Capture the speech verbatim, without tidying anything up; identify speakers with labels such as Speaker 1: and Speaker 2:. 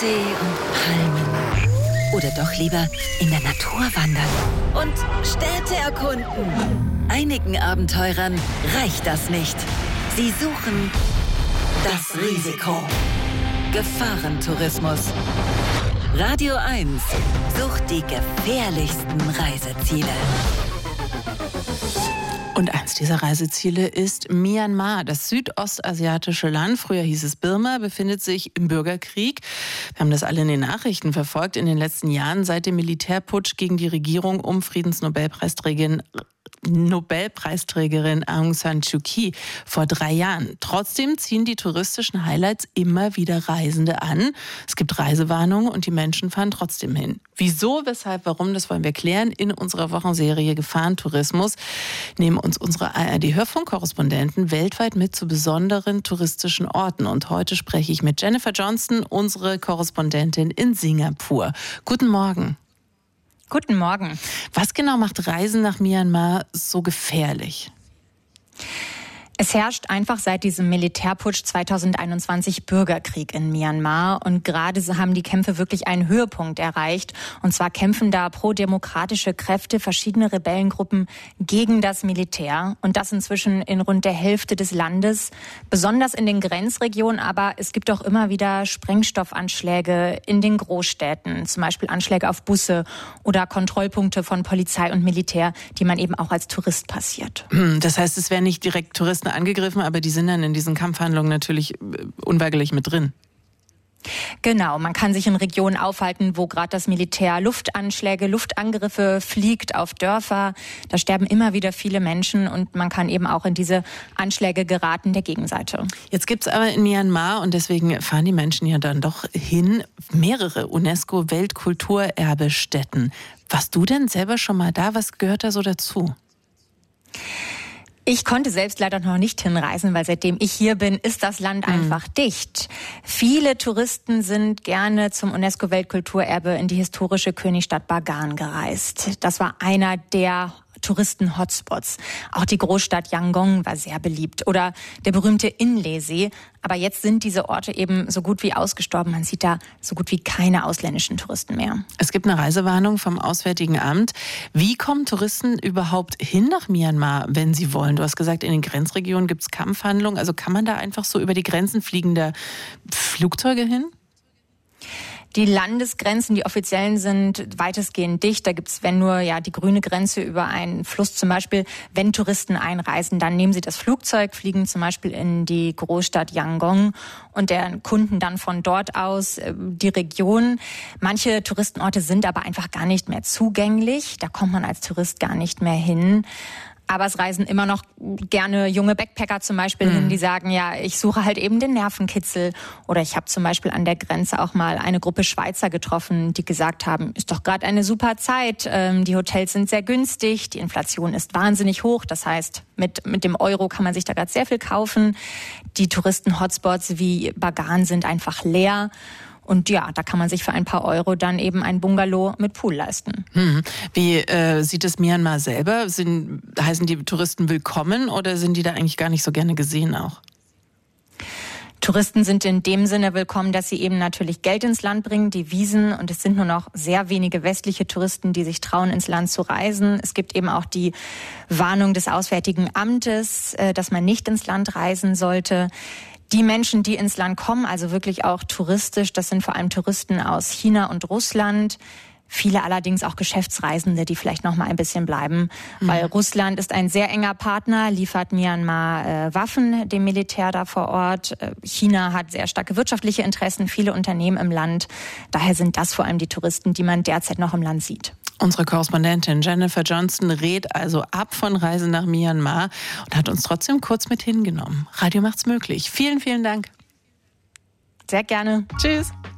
Speaker 1: See und Palmen. Oder doch lieber in der Natur wandern und Städte erkunden. Einigen Abenteurern reicht das nicht. Sie suchen das Risiko. Gefahrentourismus. Radio eins sucht die gefährlichsten Reiseziele.
Speaker 2: Und eins dieser Reiseziele ist Myanmar. Das südostasiatische Land, früher hieß es Birma, befindet sich im Bürgerkrieg. Wir haben das alle in den Nachrichten verfolgt in den letzten Jahren, seit dem Militärputsch gegen die Regierung um Friedensnobelpreisträgerin Nobelpreisträgerin Aung San Suu Kyi vor drei Jahren. Trotzdem ziehen die touristischen Highlights immer wieder Reisende an. Es gibt Reisewarnungen und die Menschen fahren trotzdem hin. Wieso, weshalb, warum, das wollen wir klären in unserer Wochenserie Gefahrentourismus. Nehmen uns unsere A R D-Hörfunkkorrespondenten weltweit mit zu besonderen touristischen Orten. Und heute spreche ich mit Jennifer Johnston, unsere Korrespondentin in Singapur. Guten Morgen.
Speaker 3: Guten Morgen.
Speaker 2: Was genau macht Reisen nach Myanmar so gefährlich?
Speaker 3: Es herrscht einfach seit diesem Militärputsch zweitausendeinundzwanzig Bürgerkrieg in Myanmar. Und gerade haben die Kämpfe wirklich einen Höhepunkt erreicht. Und zwar kämpfen da pro-demokratische Kräfte, verschiedene Rebellengruppen gegen das Militär. Und das inzwischen in rund der Hälfte des Landes. Besonders in den Grenzregionen. Aber es gibt auch immer wieder Sprengstoffanschläge in den Großstädten. Zum Beispiel Anschläge auf Busse oder Kontrollpunkte von Polizei und Militär, die man eben auch als Tourist passiert.
Speaker 2: Das heißt, es werden nicht direkt Touristen angegriffen, aber die sind dann in diesen Kampfhandlungen natürlich unweigerlich mit drin.
Speaker 3: Genau, man kann sich in Regionen aufhalten, wo gerade das Militär Luftanschläge, Luftangriffe fliegt auf Dörfer. Da sterben immer wieder viele Menschen und man kann eben auch in diese Anschläge geraten der Gegenseite.
Speaker 2: Jetzt gibt es aber in Myanmar, und deswegen fahren die Menschen ja dann doch hin, mehrere UNESCO-Weltkulturerbestätten. Warst du denn selber schon mal da? Was gehört da so dazu?
Speaker 3: Ich konnte selbst leider noch nicht hinreisen, weil seitdem ich hier bin, ist das Land mhm. einfach dicht. Viele Touristen sind gerne zum UNESCO-Weltkulturerbe in die historische Königstadt Bagan gereist. Das war einer der Touristen-Hotspots. Auch die Großstadt Yangon war sehr beliebt. Oder der berühmte Inle-See. Aber jetzt sind diese Orte eben so gut wie ausgestorben. Man sieht da so gut wie keine ausländischen Touristen mehr.
Speaker 2: Es gibt eine Reisewarnung vom Auswärtigen Amt. Wie kommen Touristen überhaupt hin nach Myanmar, wenn sie wollen? Du hast gesagt, in den Grenzregionen gibt es Kampfhandlungen. Also kann man da einfach so über die Grenzen fliegender Flugzeuge hin?
Speaker 3: Die Landesgrenzen, die offiziellen, sind weitestgehend dicht. Da gibt's, wenn nur ja die grüne Grenze über einen Fluss zum Beispiel. Wenn Touristen einreisen, dann nehmen sie das Flugzeug, fliegen zum Beispiel in die Großstadt Yangon und deren Kunden dann von dort aus äh, die Region. Manche Touristenorte sind aber einfach gar nicht mehr zugänglich. Da kommt man als Tourist gar nicht mehr hin. Aber es reisen immer noch gerne junge Backpacker zum Beispiel mhm. hin, die sagen, ja, ich suche halt eben den Nervenkitzel. Oder ich habe zum Beispiel an der Grenze auch mal eine Gruppe Schweizer getroffen, die gesagt haben, ist doch gerade eine super Zeit. Ähm, die Hotels sind sehr günstig, die Inflation ist wahnsinnig hoch. Das heißt, mit, mit dem Euro kann man sich da gerade sehr viel kaufen. Die Touristen-Hotspots wie Bagan sind einfach leer. Und ja, da kann man sich für ein paar Euro dann eben ein Bungalow mit Pool leisten.
Speaker 2: Hm. Wie äh, sieht es Myanmar selber? Sind, heißen die Touristen willkommen oder sind die da eigentlich gar nicht so gerne gesehen auch?
Speaker 3: Touristen sind in dem Sinne willkommen, dass sie eben natürlich Geld ins Land bringen, Devisen. Und es sind nur noch sehr wenige westliche Touristen, die sich trauen, ins Land zu reisen. Es gibt eben auch die Warnung des Auswärtigen Amtes, dass man nicht ins Land reisen sollte. Die Menschen, die ins Land kommen, also wirklich auch touristisch, das sind vor allem Touristen aus China und Russland. Viele allerdings auch Geschäftsreisende, die vielleicht noch mal ein bisschen bleiben, mhm. weil Russland ist ein sehr enger Partner, liefert Myanmar äh, Waffen dem Militär da vor Ort. Äh, China hat sehr starke wirtschaftliche Interessen, viele Unternehmen im Land. Daher sind das vor allem die Touristen, die man derzeit noch im Land sieht.
Speaker 2: Unsere Korrespondentin Jennifer Johnston rät also ab von Reisen nach Myanmar und hat uns trotzdem kurz mit hingenommen. Radio macht's möglich. Vielen, vielen Dank.
Speaker 3: Sehr gerne.
Speaker 2: Tschüss.